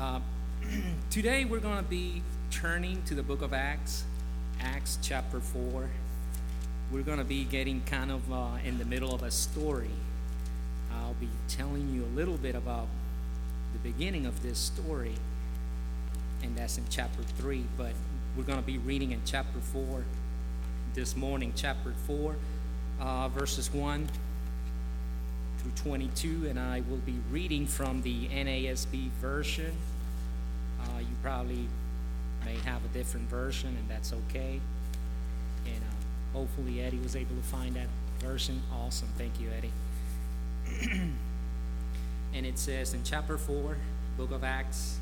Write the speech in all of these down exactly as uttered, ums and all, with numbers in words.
Uh, Today we're going to be turning to the book of Acts, Acts chapter four. We're going to be getting kind of uh, in the middle of a story. I'll be telling you a little bit about the beginning of this story, and that's in chapter three, but we're going to be reading in chapter four this morning, chapter four, uh, verses one through twenty-two, and I will be reading from the N A S B version. Uh, you probably may have a different version, and that's okay. And uh, hopefully Eddie was able to find that version. Awesome. Thank you, Eddie. And it says in chapter four, book of Acts,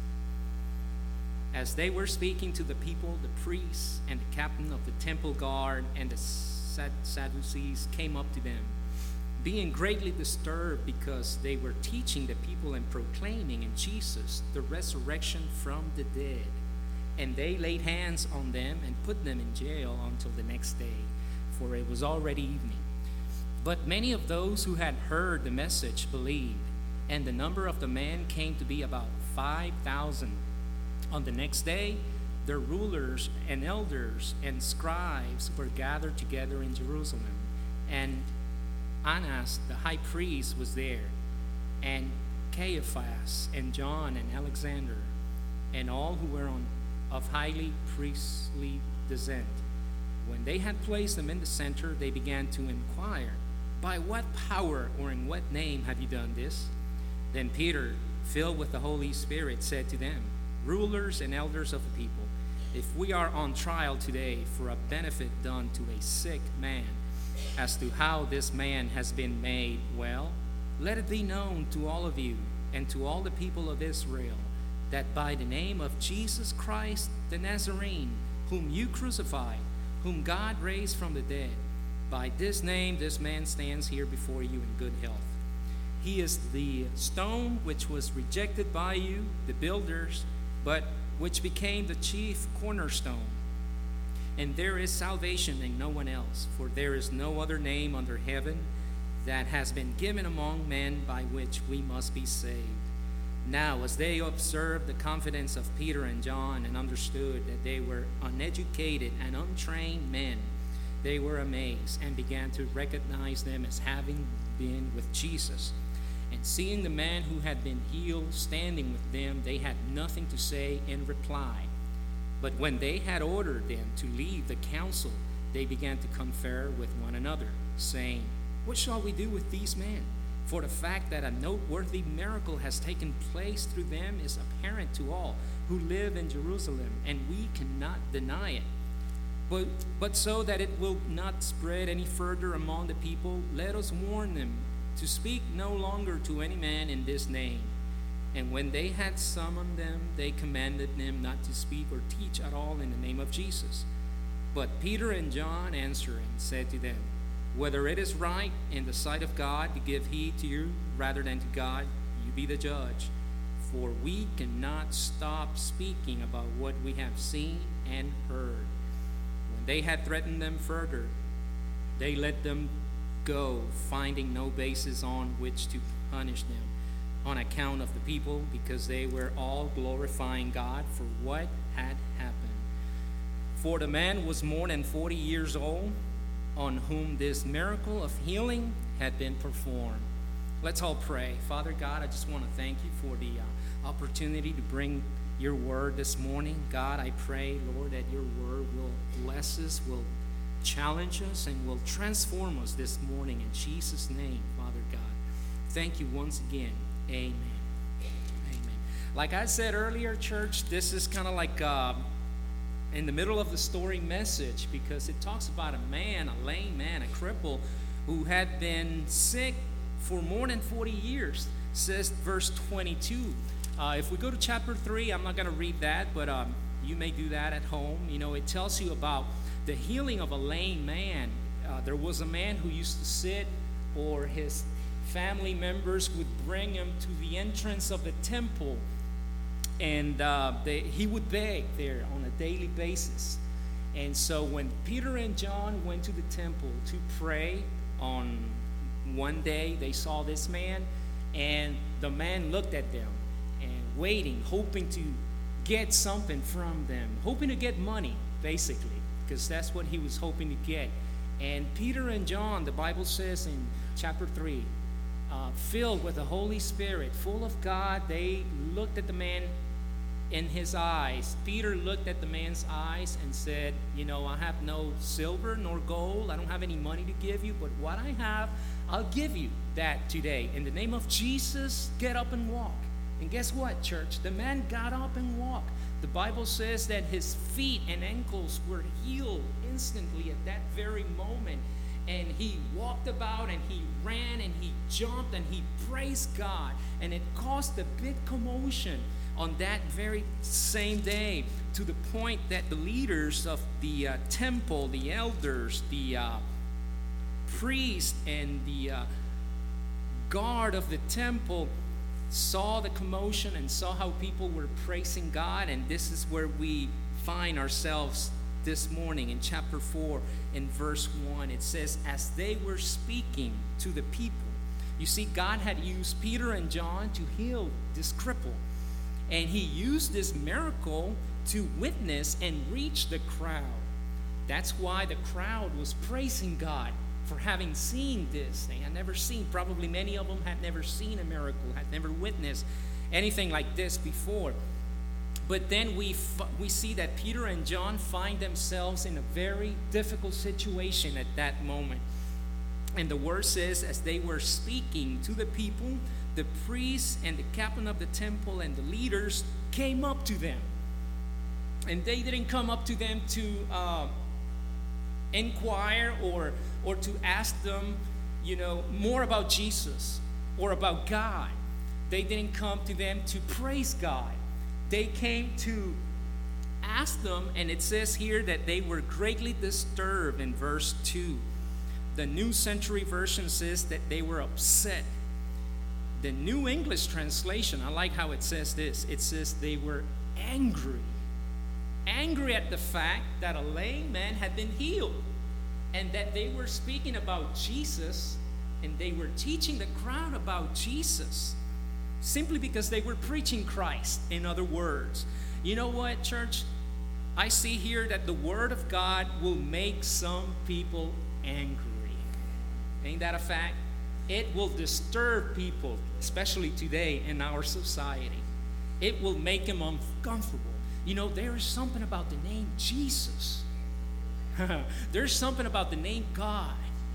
as they were speaking to the people, the priests and the captain of the temple guard and the Sadducees came up to them, being greatly disturbed because they were teaching the people and proclaiming in Jesus the resurrection from the dead. And they laid hands on them and put them in jail until the next day, for it was already evening. But many of those who had heard the message believed, and the number of the men came to be about five thousand. On the next day, their rulers and elders and scribes were gathered together in Jerusalem, and Annas, the high priest, was there, and Caiaphas, and John, and Alexander, and all who were on, of highly priestly descent. When they had placed them in the center, they began to inquire, by what power or in what name have you done this? Then Peter, filled with the Holy Spirit, said to them, rulers and elders of the people, if we are on trial today for a benefit done to a sick man, as to how this man has been made well, let it be known to all of you and to all the people of Israel that by the name of Jesus Christ the Nazarene, whom you crucified, whom God raised from the dead, by this name this man stands here before you in good health. He is the stone which was rejected by you, the builders, but which became the chief cornerstone. And there is salvation in no one else, for there is no other name under heaven that has been given among men by which we must be saved. Now, as they observed the confidence of Peter and John and understood that they were uneducated and untrained men, they were amazed and began to recognize them as having been with Jesus. And seeing the man who had been healed standing with them, they had nothing to say in reply. But when they had ordered them to leave the council, they began to confer with one another, saying, what shall we do with these men? For the fact that a noteworthy miracle has taken place through them is apparent to all who live in Jerusalem, and we cannot deny it. But, but so that it will not spread any further among the people, let us warn them to speak no longer to any man in this name. And when they had summoned them, they commanded them not to speak or teach at all in the name of Jesus. But Peter and John answering said to them, whether it is right in the sight of God to give heed to you rather than to God, you be the judge. For we cannot stop speaking about what we have seen and heard. When they had threatened them further, they let them go, finding no basis on which to punish them, on account of the people, because they were all glorifying God for what had happened. For the man was more than forty years old, on whom this miracle of healing had been performed. Let's all pray. Father God, I just want to thank you for the uh, opportunity to bring your word this morning. God, I pray, Lord, that your word will bless us, will challenge us, and will transform us this morning in Jesus' name, Father God. Thank you once again. Amen. Amen. Like I said earlier, church, this is kind of like uh, in the middle of the story message, because it talks about a man, a lame man, a cripple, who had been sick for more than forty years, says verse twenty-two. Uh, if we go to chapter three, I'm not going to read that, but um, you may do that at home. You know, it tells you about the healing of a lame man. Uh, there was a man who used to sit, or his family members would bring him to the entrance of the temple, and uh, they, he would beg there on a daily basis. And so when Peter and John went to the temple to pray on one day, they saw this man, and the man looked at them, and waiting, hoping to get something from them, hoping to get money, basically, because that's what he was hoping to get. And Peter and John, the Bible says in chapter three, uh, filled with the Holy Spirit, full of God, they looked at the man in his eyes. Peter looked at the man's eyes and said, you know, I have no silver nor gold. I don't have any money to give you, but what I have, I'll give you that today. In the name of Jesus, get up and walk. And guess what, church? The man got up and walked. The Bible says that his feet and ankles were healed instantly at that very moment. And he walked about and he ran and he jumped and he praised God. And it caused a big commotion on that very same day, to the point that the leaders of the uh, temple, the elders, the uh, priest, and the uh, guard of the temple saw the commotion and saw how people were praising God. And this is where we find ourselves this morning in chapter four, in verse one. It says, as they were speaking to the people. You see, God had used Peter and John to heal this cripple. And he used this miracle to witness and reach the crowd. That's why the crowd was praising God for having seen this. They had never seen, probably many of them had never seen a miracle, had never witnessed anything like this before. But then we we see that Peter and John find themselves in a very difficult situation at that moment. And the word says, as they were speaking to the people, the priests and the captain of the temple and the leaders came up to them. And they didn't come up to them to uh, inquire or, or to ask them, you know, more about Jesus or about God. They didn't come to them to praise God. They came to ask them, and it says here that they were greatly disturbed in verse two. The New Century Version says that they were upset. The New English translation, I like how it says this. It says they were angry. Angry at the fact that a lame man had been healed, and that they were speaking about Jesus, and they were teaching the crowd about Jesus, simply because they were preaching Christ, in other words. You know what, church? I see here that the Word of God will make some people angry. Ain't that a fact? It will disturb people, especially today in our society. It will make them uncomfortable. You know, there is something about the name Jesus. There's something about the name God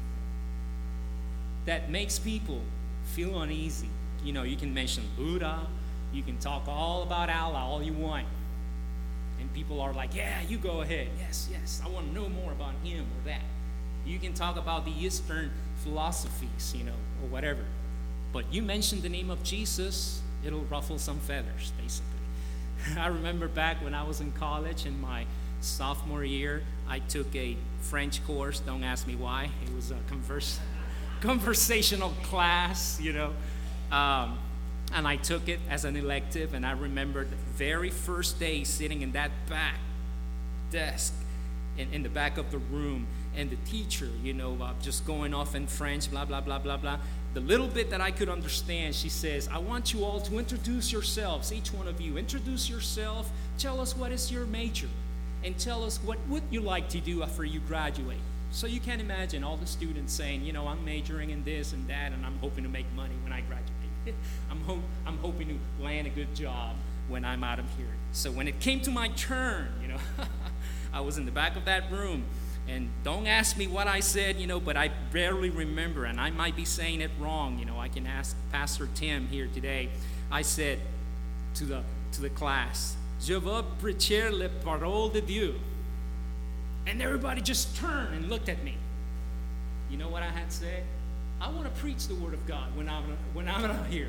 that makes people feel uneasy. You know, you can mention Buddha, you can talk all about Allah all you want. And people are like, yeah, you go ahead. Yes, yes, I want to know more about him or that. You can talk about the Eastern philosophies, you know, or whatever. But you mention the name of Jesus, it'll ruffle some feathers, basically. I remember back when I was in college in my sophomore year, I took a French course. Don't ask me why. It was a converse, conversational class, you know. Um, and I took it as an elective, and I remember the very first day sitting in that back desk in, in the back of the room, and the teacher, you know, uh, just going off in French, blah, blah, blah, blah, blah. The little bit that I could understand, she says, I want you all to introduce yourselves, each one of you. Introduce yourself, tell us what is your major, and tell us what would you like to do after you graduate. So you can imagine all the students saying, you know, I'm majoring in this and that, and I'm hoping to make money when I graduate. I'm, ho- I'm hoping to land a good job when I'm out of here. So when it came to my turn, you know, I was in the back of that room. And don't ask me what I said, you know, but I barely remember, and I might be saying it wrong. You know, I can ask Pastor Tim here today. I said to the to the class, Je veux prêcher la parole de Dieu. And everybody just turned and looked at me. You know what I had said? I want to preach the Word of God when I'm when I'm out here.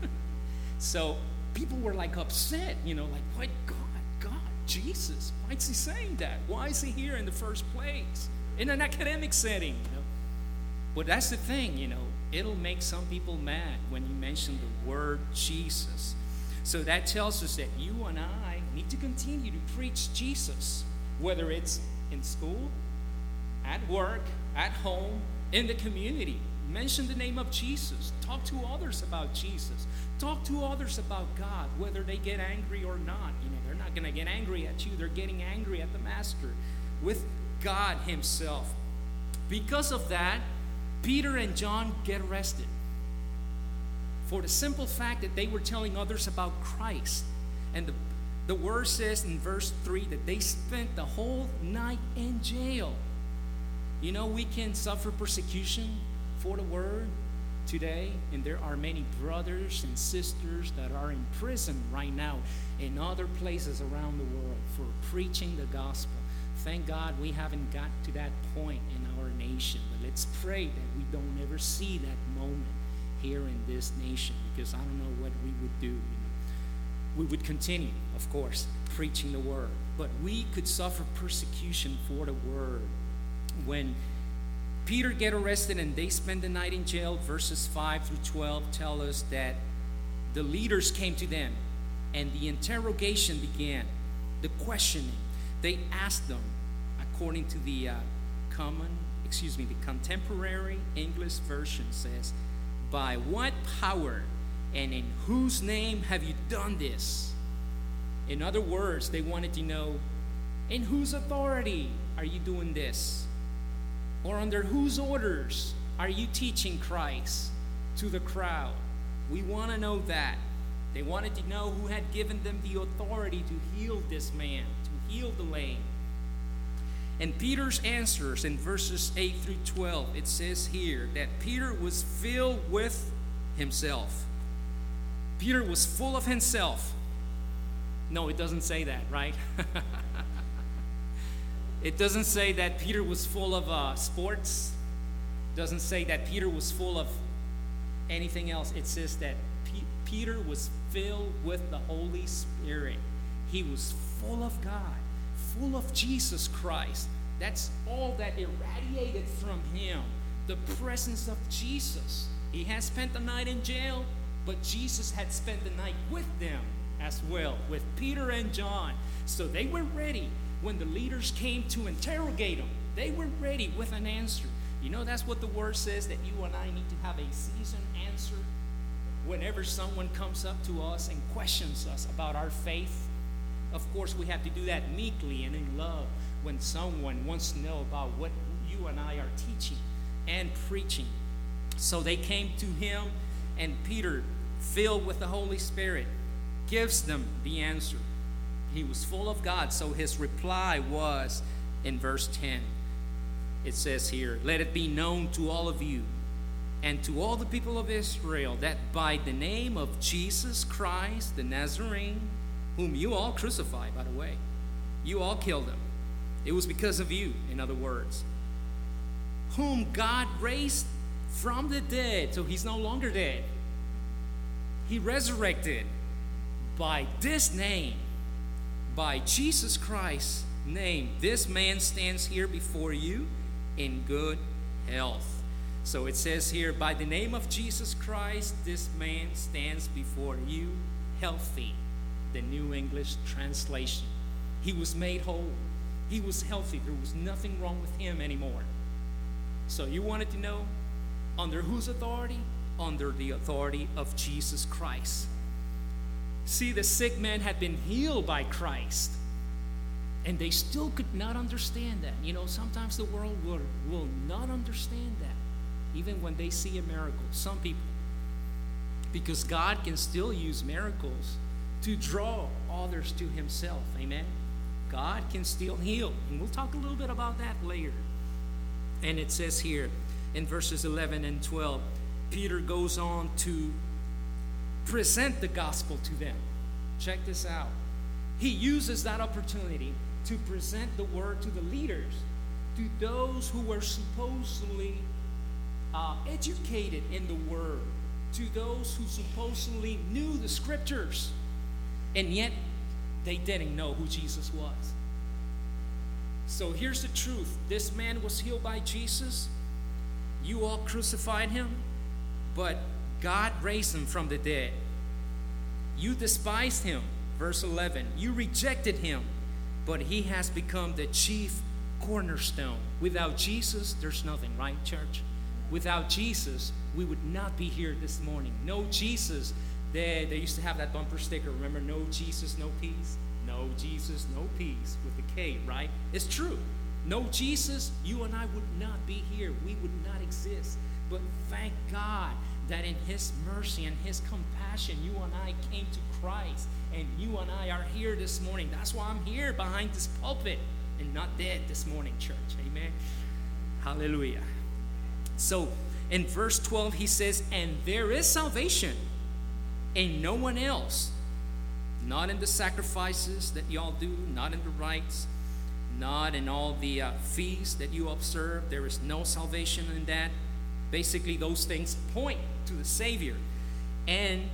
So people were like upset, you know, like, what God? God, Jesus, why is he saying that? Why is he here in the first place? In an academic setting, you know. But that's the thing, you know. It'll make some people mad when you mention the word Jesus. So that tells us that you and I need to continue to preach Jesus, whether it's in school, at work, at home, in the community. Mention the name of Jesus. Talk to others about Jesus. Talk to others about God, whether they get angry or not. You know, they're not going to get angry at you. They're getting angry at the Master with God himself. Because of that, Peter and John get arrested for the simple fact that they were telling others about Christ. And the, the word says in verse three that they spent the whole night in jail. You know, we can suffer persecution for the word today, and there are many brothers and sisters that are in prison right now in other places around the world for preaching the gospel. Thank God we haven't got to that point in our nation, but let's pray that we don't ever see that moment here in this nation, because I don't know what we would do. You know, we would continue, of course, preaching the word, but we could suffer persecution for the word. When Peter get arrested and they spend the night in jail, verses five through twelve tell us that the leaders came to them and the interrogation began, the questioning. They asked them, according to the uh, common, excuse me, the contemporary English version says, by what power and in whose name have you done this? In other words, they wanted to know, in whose authority are you doing this? Or under whose orders are you teaching Christ to the crowd? We want to know that. They wanted to know who had given them the authority to heal this man, to heal the lame. And Peter's answers in verses eight through twelve, it says here that Peter was filled with himself. Peter was full of himself. No, it doesn't say that, right? It doesn't say that Peter was full of uh, sports. It doesn't say that Peter was full of anything else. It says that P- Peter was filled with the Holy Spirit. He was full of God, full of Jesus Christ. That's all that irradiated from him, the presence of Jesus. He had spent the night in jail, but Jesus had spent the night with them as well, with Peter and John. So they were ready. When the leaders came to interrogate them, they were ready with an answer. You know, that's what the word says, that you and I need to have a seasoned answer whenever someone comes up to us and questions us about our faith. Of course, we have to do that meekly and in love when someone wants to know about what you and I are teaching and preaching. So they came to him, and Peter, filled with the Holy Spirit, gives them the answer. He was full of God, so his reply was in verse ten. It says here, let it be known to all of you and to all the people of Israel that by the name of Jesus Christ, the Nazarene, whom you all crucified, by the way, you all killed him. It was because of you, in other words, whom God raised from the dead, so he's no longer dead. He resurrected. By this name, by Jesus Christ's name, this man stands here before you in good health. So it says here, by the name of Jesus Christ, this man stands before you healthy. The New English translation. He was made whole. He was healthy. There was nothing wrong with him anymore. So you wanted to know, under whose authority? Under the authority of Jesus Christ. See, the sick man had been healed by Christ, and they still could not understand that. You know, sometimes the world will, will not understand that, even when they see a miracle. Some people, because God can still use miracles to draw others to himself. Amen? God can still heal, and we'll talk a little bit about that later. And it says here in verses eleven and twelve, Peter goes on to present the gospel to them. Check this out. He uses that opportunity to present the word to the leaders, to those who were supposedly uh, educated in the word, to those who supposedly knew the scriptures, and yet they didn't know who Jesus was. So here's the truth. This man was healed by Jesus. You all crucified him, but God raised him from the dead. You despised him, verse eleven. You rejected him, but he has become the chief cornerstone. Without Jesus, there's nothing, right, church? without Jesus, we would not be here this morning. No Jesus. They, they used to have that bumper sticker, remember, no Jesus, no peace? No Jesus, no peace, with the K, right? It's true. No Jesus, you and I would not be here. We would not exist. But thank God that in His mercy and His compassion, you and I came to Christ. And you and I are here this morning. That's why I'm here behind this pulpit and not dead this morning, church. Amen. Hallelujah. So in verse twelve, he says, and there is salvation in no one else. Not in the sacrifices that y'all do, not in the rites, not in all the uh, feasts that you observe. There is no salvation in that. Basically, those things point to the Savior. And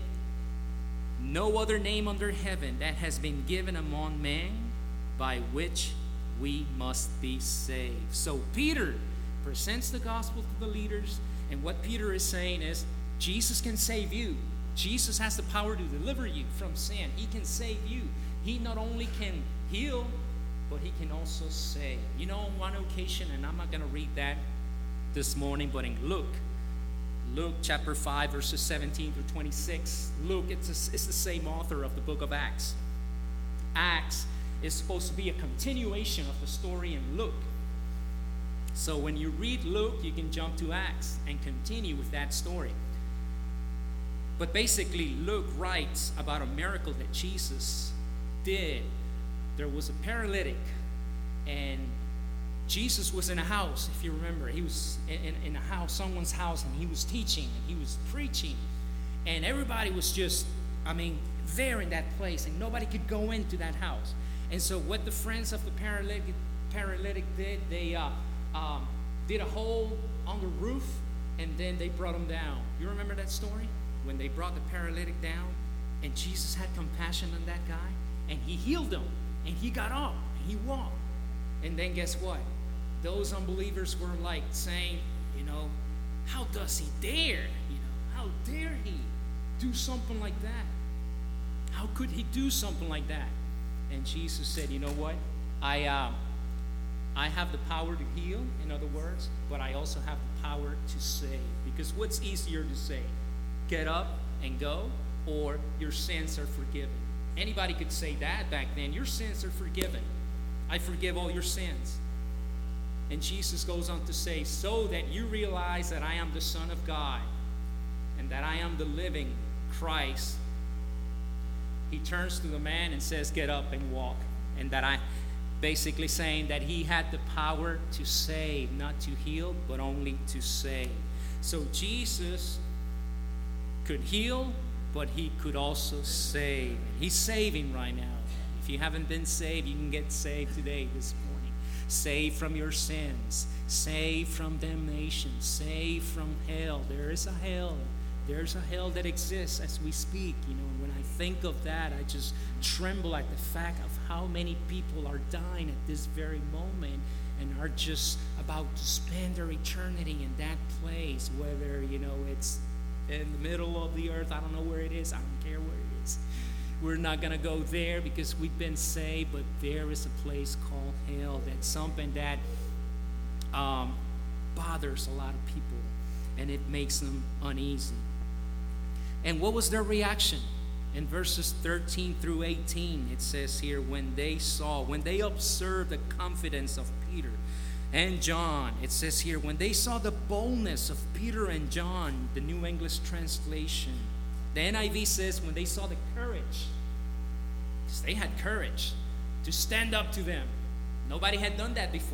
no other name under heaven that has been given among men by which we must be saved. So Peter presents the gospel to the leaders, and what Peter is saying is, Jesus can save you. Jesus has the power to deliver you from sin. He can save you. He not only can heal, but He can also save. You know, on one occasion, and I'm not going to read that this morning, but in Luke, Luke chapter five, verses seventeen through twenty-six. Luke, it's, a, it's the same author of the book of Acts. Acts is supposed to be a continuation of the story in Luke. So when you read Luke, you can jump to Acts and continue with that story. But basically, Luke writes about a miracle that Jesus did. There was a paralytic, and Jesus was in a house, if you remember. He was in, in a house, someone's house, and He was teaching, and He was preaching. And everybody was just, I mean, there in that place, and nobody could go into that house. And so what the friends of the paralytic, paralytic did, they uh, um, did a hole on the roof, and then they brought him down. You remember that story? When they brought the paralytic down, and Jesus had compassion on that guy, and He healed him, and he got up, and he walked. And then guess what? Those unbelievers were like saying, you know, how does he dare? You know, how dare he do something like that? How could he do something like that? And Jesus said, you know what? I, uh, I have the power to heal, in other words, but I also have the power to save. Because what's easier to say? Get up and go, or your sins are forgiven. Anybody could say that back then. Your sins are forgiven. I forgive all your sins. And Jesus goes on to say, so that you realize that I am the Son of God and that I am the living Christ. He turns to the man and says, get up and walk. And that I, basically saying that He had the power to save, not to heal, but only to save. So Jesus could heal, but He could also save. He's saving right now. If you haven't been saved, you can get saved today, this morning. Saved from your sins. Saved from damnation. Saved from hell. There is a hell. There's a hell that exists as we speak. You know, when I think of that, I just tremble at the fact of how many people are dying at this very moment and are just about to spend their eternity in that place, whether, you know, it's in the middle of the earth. I don't know where it is. I don't care where it is. We're not going to go there because we've been saved, but there is a place called hell. That's something that um, bothers a lot of people, and it makes them uneasy. And what was their reaction? In verses thirteen through eighteen, it says here, when they saw, when they observed the confidence of Peter and John, it says here, when they saw the boldness of Peter and John, the New English translation. The N I V says when they saw the courage, because they had courage to stand up to them. Nobody had done that before.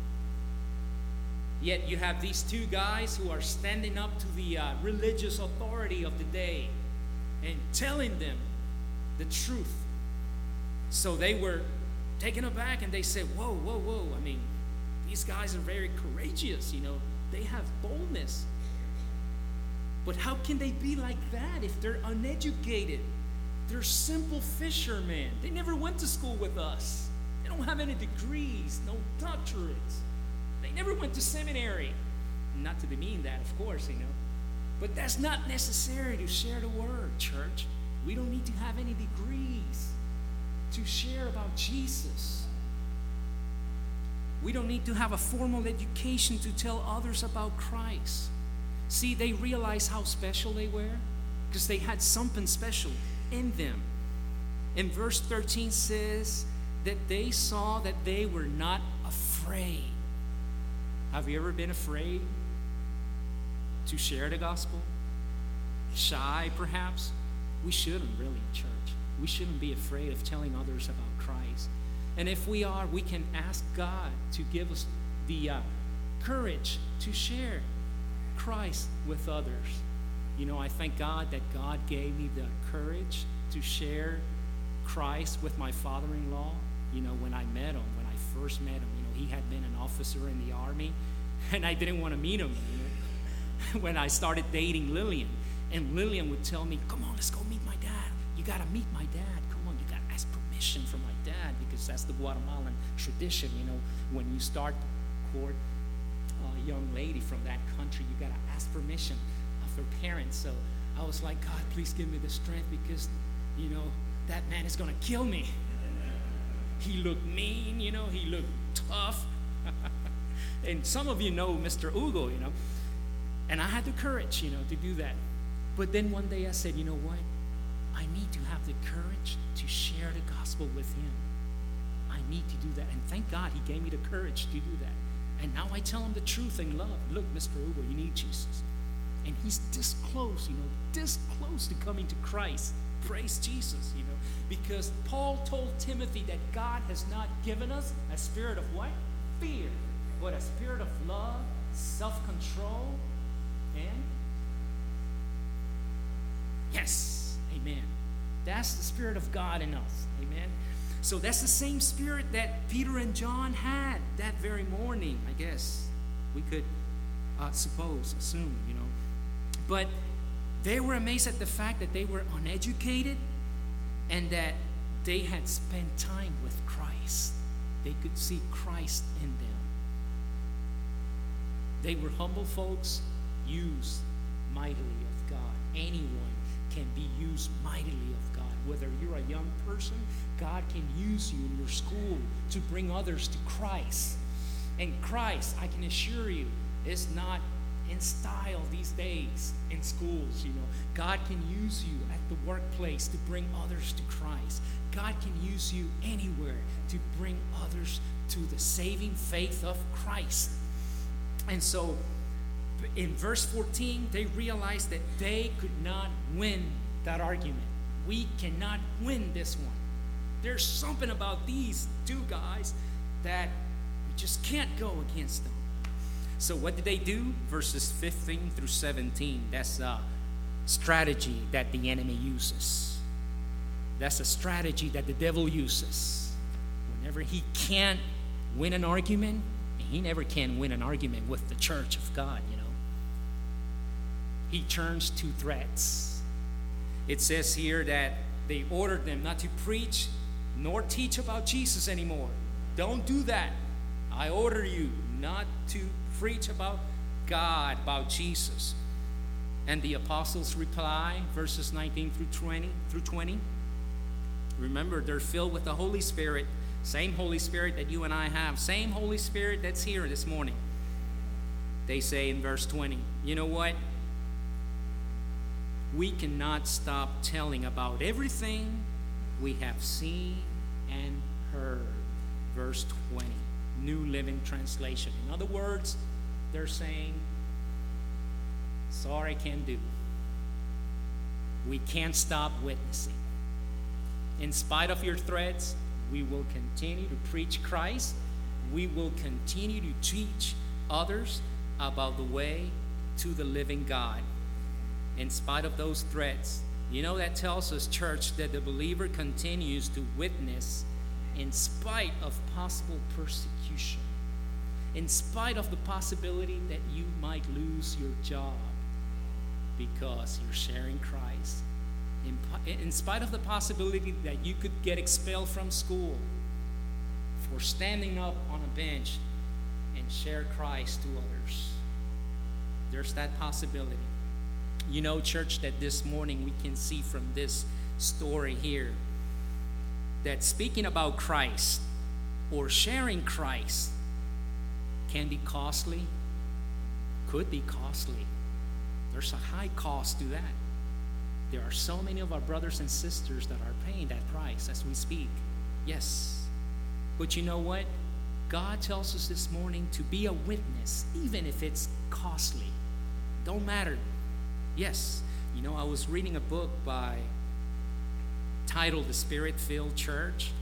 Yet you have these two guys who are standing up to the uh, religious authority of the day and telling them the truth. So they were taken aback and they said, whoa, whoa, whoa. I mean, these guys are very courageous, you know. They have boldness. But how can they be like that if they're uneducated? They're simple fishermen. They never went to school with us. They don't have any degrees, no doctorates. They never went to seminary. Not to demean that, of course, you know. But that's not necessary to share the word, church. We don't need to have any degrees to share about Jesus. We don't need to have a formal education to tell others about Christ. See, they realized how special they were because they had something special in them. And verse thirteen says that they saw that they were not afraid. Have you ever been afraid to share the gospel? Shy, perhaps? We shouldn't really, church. We shouldn't be afraid of telling others about Christ. And if we are, we can ask God to give us the uh, courage to share Christ with others. You know, I thank God that God gave me the courage to share Christ with my father-in-law. You know, when I met him, when I first met him, you know, he had been an officer in the army, and I didn't want to meet him, you know, when I started dating Lillian. And Lillian would tell me, come on, let's go meet my dad. You got to meet my dad. Come on, you got to ask permission from my dad, because that's the Guatemalan tradition, you know. When you start to court a young lady from that country, you got to ask permission of her parents. So I was like, God, please give me the strength, because, you know, that man is going to kill me. He looked mean, you know, he looked tough. And some of you know Mister Hugo, you know. And I had the courage, you know, to do that. But then one day I said, you know what? I need to have the courage to share the gospel with him. I need to do that. And thank God he gave me the courage to do that. And now I tell him the truth in love. Look, Mister Hugo, you need Jesus. And he's this close, you know, this close to coming to Christ. Praise Jesus, you know. Because Paul told Timothy that God has not given us a spirit of what? Fear. But a spirit of love, self-control, and yes, amen. That's the Spirit of God in us, amen. So that's the same Spirit that Peter and John had that very morning, I guess. We could uh, suppose, assume, you know. But they were amazed at the fact that they were uneducated and that they had spent time with Christ. They could see Christ in them. They were humble folks, used mightily of God. Anyone can be used mightily of God. Whether you're a young person, God can use you in your school to bring others to Christ. And Christ, I can assure you, is not in style these days in schools, you know. God can use you at the workplace to bring others to Christ. God can use you anywhere to bring others to the saving faith of Christ. And so in verse fourteen, they realized that they could not win that argument. We cannot win this one. There's something about these two guys that we just can't go against them. So what did they do? Verses fifteen through seventeen. That's a strategy that the enemy uses. That's a strategy that the devil uses. Whenever he can't win an argument, and he never can win an argument with the church of God, you know. He turns to threats. It says here that they ordered them not to preach nor teach about Jesus anymore. Don't do that. I order you not to preach about God, about Jesus. And the apostles reply, verses nineteen through twenty, through twenty. Remember, they're filled with the Holy Spirit, same Holy Spirit that you and I have, same Holy Spirit that's here this morning. They say in verse twenty, you know what? We cannot stop telling about everything we have seen and heard. Verse twenty, New Living Translation. In other words, they're saying, sorry, can't do. We can't stop witnessing. In spite of your threats, we will continue to preach Christ. We will continue to teach others about the way to the living God. In spite of those threats, you know, that tells us, church, that the believer continues to witness in spite of possible persecution, in spite of the possibility that you might lose your job because you're sharing Christ, in, in spite of the possibility that you could get expelled from school for standing up on a bench and share Christ to others. There's that possibility. You know, church, that this morning we can see from this story here that speaking about Christ or sharing Christ can be costly, could be costly, There's a high cost to that. There are so many of our brothers and sisters that are paying that price as we speak. Yes. But you know what? God tells us this morning to be a witness, even if it's costly. Don't matter. Yes. You know, I was reading a book by titled The Spirit-Filled Church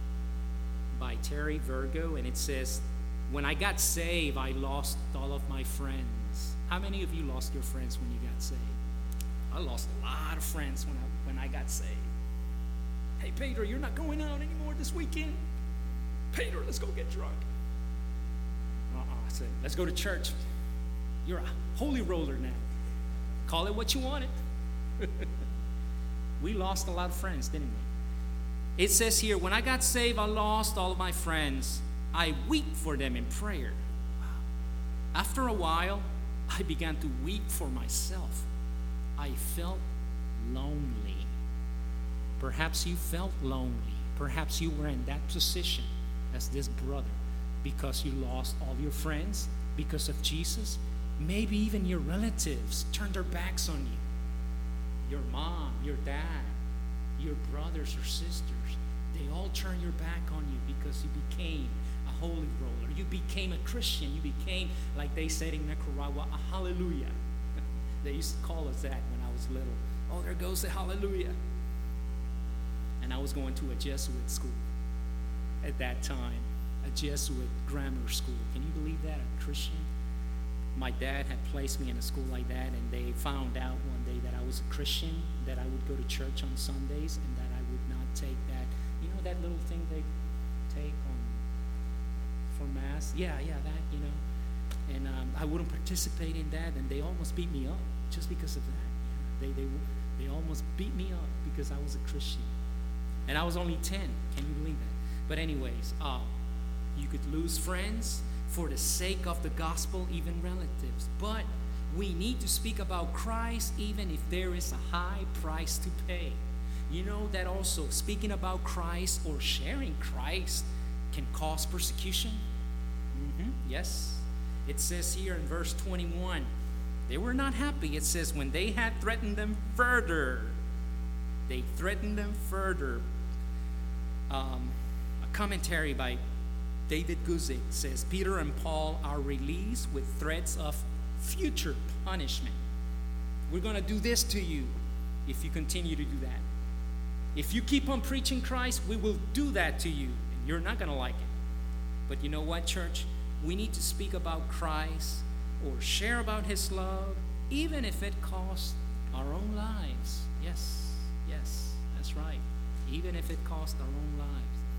by Terry Virgo, and it says, when I got saved, I lost all of my friends. How many of you lost your friends when you got saved? I lost a lot of friends when I, when I got saved. Hey, Pedro, you're not going out anymore this weekend? Pedro, let's go get drunk. Uh-uh. I said, let's go to church. You're a holy roller now. Call it what you want it. We lost a lot of friends, didn't we? It says here, when I got saved, I lost all of my friends. I weep for them in prayer. After a while, I began to weep for myself. I felt lonely. Perhaps you felt lonely. Perhaps you were in that position as this brother because you lost all your friends because of Jesus. Maybe even your relatives turned their backs on you. Your mom, your dad, your brothers or sisters, they all turned your back on you because you became a holy roller. You became a Christian. You became, like they said in Nicaragua, a hallelujah. They used to call us that when I was little. Oh, there goes the hallelujah. And I was going to a Jesuit school at that time, a Jesuit grammar school. Can you believe that? A Christian? My dad had placed me in a school like that, and they found out one day that I was a Christian, that I would go to church on Sundays, and that I would not take that, you know, that little thing they take on for Mass? Yeah, yeah, that, you know. And um, I wouldn't participate in that, and they almost beat me up just because of that. You know, they, they, they almost beat me up because I was a Christian. And I was only ten. Can you believe that? But anyways, uh, you could lose friends for the sake of the gospel, even relatives. But we need to speak about Christ even if there is a high price to pay. You know that also speaking about Christ or sharing Christ can cause persecution? Mm-hmm. Yes. It says here in verse twenty-one, they were not happy. It says when they had threatened them further, they threatened them further. Um, a commentary by David Guzik says, Peter and Paul are released with threats of future punishment. We're going to do this to you if you continue to do that. If you keep on preaching Christ, we will do that to you. And you're not going to like it. But you know what, church? We need to speak about Christ or share about his love, even if it costs our own lives. Yes, yes, that's right. Even if it costs our own lives.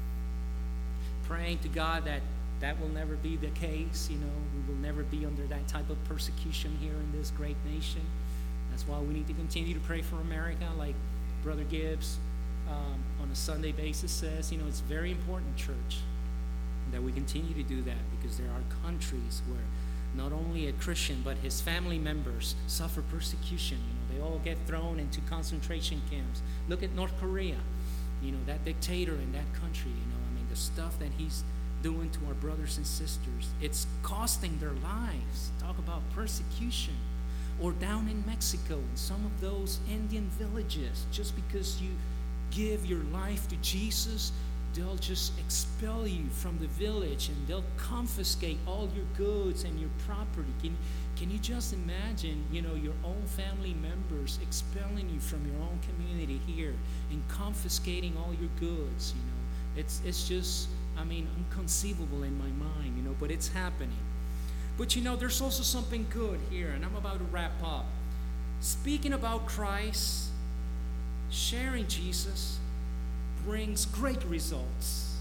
Praying to God that that will never be the case. You know, we will never be under that type of persecution here in this great nation. That's why we need to continue to pray for America, like Brother Gibbs um, on a Sunday basis says. You know, it's very important, church, that we continue to do that, because there are countries where not only a Christian but his family members suffer persecution. You know, they all get thrown into concentration camps. Look at North Korea. You know, that dictator in that country, you know, I mean, the stuff that he's doing to our brothers and sisters, it's costing their lives. Talk about persecution. Or down in Mexico, in some of those Indian villages, just because you give your life to Jesus, they'll just expel you from the village and they'll confiscate all your goods and your property. Can, can you just imagine, you know, your own family members expelling you from your own community here and confiscating all your goods, you know? It's, it's just, I mean, inconceivable in my mind, you know, but it's happening. But you know, there's also something good here, and I'm about to wrap up. Speaking about Christ, sharing Jesus brings great results.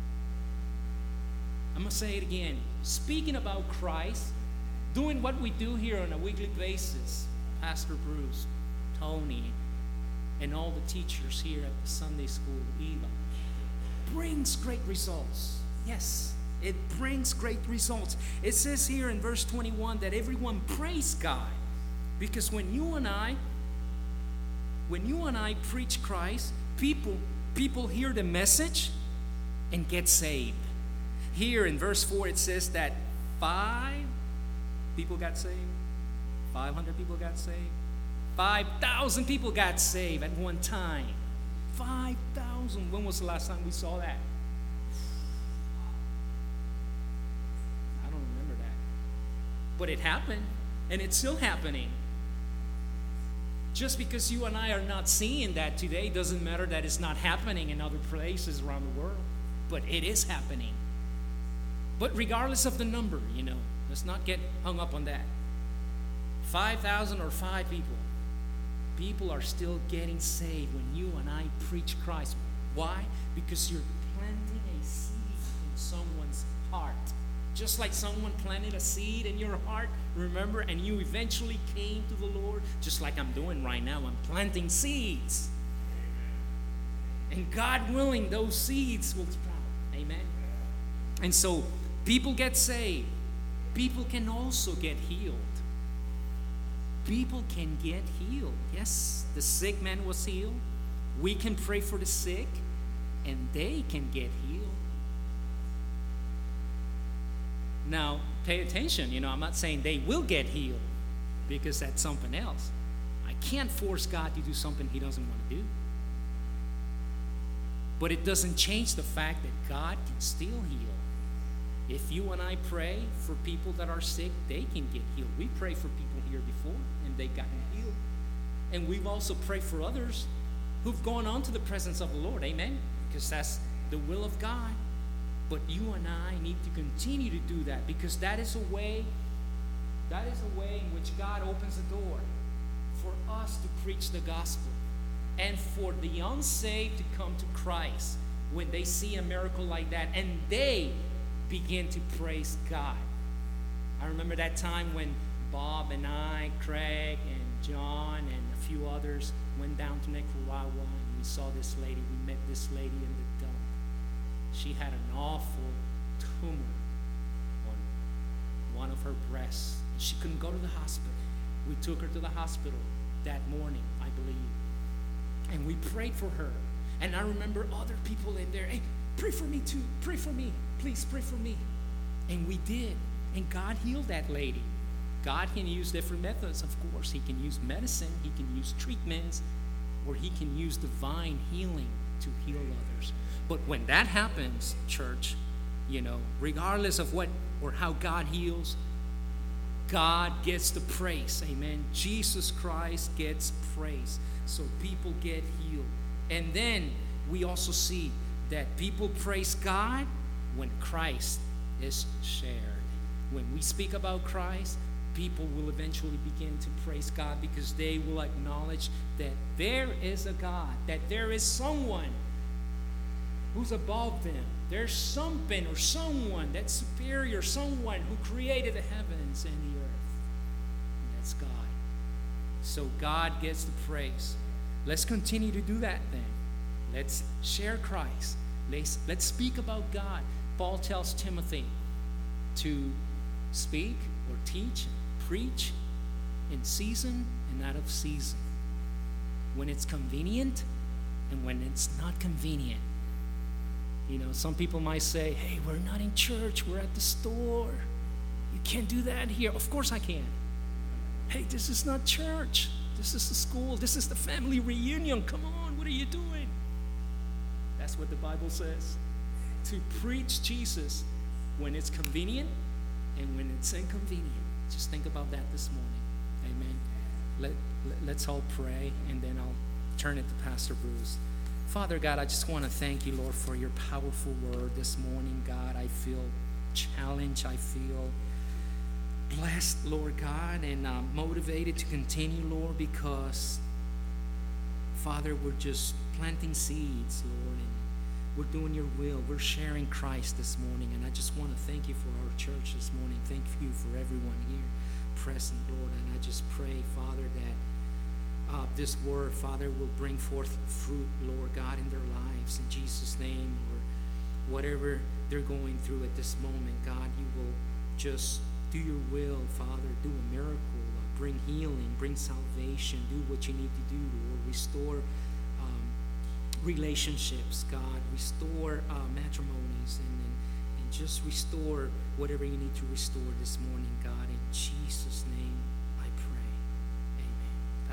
I'm going to say it again. Speaking about Christ, doing what we do here on a weekly basis, Pastor Bruce, Tony, and all the teachers here at the Sunday school, Eva, brings great results. Yes, it brings great results. It says here in verse twenty-one that everyone praise God, because when you and I, when you and I preach Christ, people people hear the message and get saved. Here in verse four it says that five people got saved. five hundred people got saved. five thousand people got saved at one time. five thousand. When was the last time we saw that? I don't remember that. But it happened, and it's still happening. Just because you and I are not seeing that today doesn't matter that it's not happening in other places around the world. But it is happening. But regardless of the number, you know, let's not get hung up on that. five thousand or five people. People are still getting saved when you and I preach Christ. Why? Because you're planting a seed in someone's heart. Just like someone planted a seed in your heart, remember, and you eventually came to the Lord, just like I'm doing right now. I'm planting seeds. And God willing, those seeds will sprout. Amen. And so people get saved. People can also get healed. People can get healed. Yes, the sick man was healed. We can pray for the sick, and they can get healed. Now, pay attention. You know, I'm not saying they will get healed, because that's something else. I can't force God to do something He doesn't want to do. But it doesn't change the fact that God can still heal. If you and I pray for people that are sick, they can get healed. We pray for people here before, and they've gotten healed. And we've also prayed for others who've gone on to the presence of the Lord. Amen? Because that's the will of God. But you and I need to continue to do that, because that is a way, that is a way in which God opens the door for us to preach the gospel and for the unsaved to come to Christ when they see a miracle like that, and they begin to praise God. I remember that time when Bob and I, Craig and John and a few others went down to Nicaragua, and we saw this lady. We met this lady in the dump. She had an awful tumor on one of her breasts. She couldn't go to the hospital. We took her to the hospital that morning, I believe. And we prayed for her. And I remember other people in there, hey, pray for me too. Pray for me. Please pray for me. And we did. And God healed that lady. God can use different methods, of course. He can use medicine. He can use treatments. Or He can use divine healing to heal others. But when that happens, church, you know, regardless of what or how God heals, God gets the praise. Amen. Jesus Christ gets praise. So people get healed. And then we also see that people praise God when Christ is shared. When we speak about Christ, people will eventually begin to praise God, because they will acknowledge that there is a God, that there is someone who's above them. There's something or someone that's superior, someone who created the heavens and the earth. And that's God. So God gets the praise. Let's continue to do that then. Let's share Christ. Let's, let's speak about God. Paul tells Timothy to speak or teach, preach in season and out of season. When it's convenient and when it's not convenient. You know, some people might say, hey, we're not in church, we're at the store. You can't do that here. Of course I can. Hey, this is not church. This is the school. This is the family reunion. Come on, what are you doing? That's what the Bible says. To preach Jesus when it's convenient and when it's inconvenient. Just think about that this morning. Amen. Let, let, let's all pray, and then I'll turn it to Pastor Bruce. Father God, I just want to thank you, Lord, for your powerful word this morning, God. I feel challenged. I feel blessed, Lord God, and uh, motivated to continue, Lord, because, Father, we're just planting seeds, Lord, and we're doing your will. We're sharing Christ this morning, and I just want to thank you for our church this morning. Thank you for everyone here present, Lord, and I just pray, Father, that Uh, this word, Father, will bring forth fruit, Lord God, in their lives. In Jesus' name, or whatever they're going through at this moment, God, you will just do your will, Father. Do a miracle. Uh, bring healing. Bring salvation. Do what you need to do, Lord. Restore um, relationships, God. Restore uh, matrimonies. And, and, and just restore whatever you need to restore this morning, God. In Jesus' name.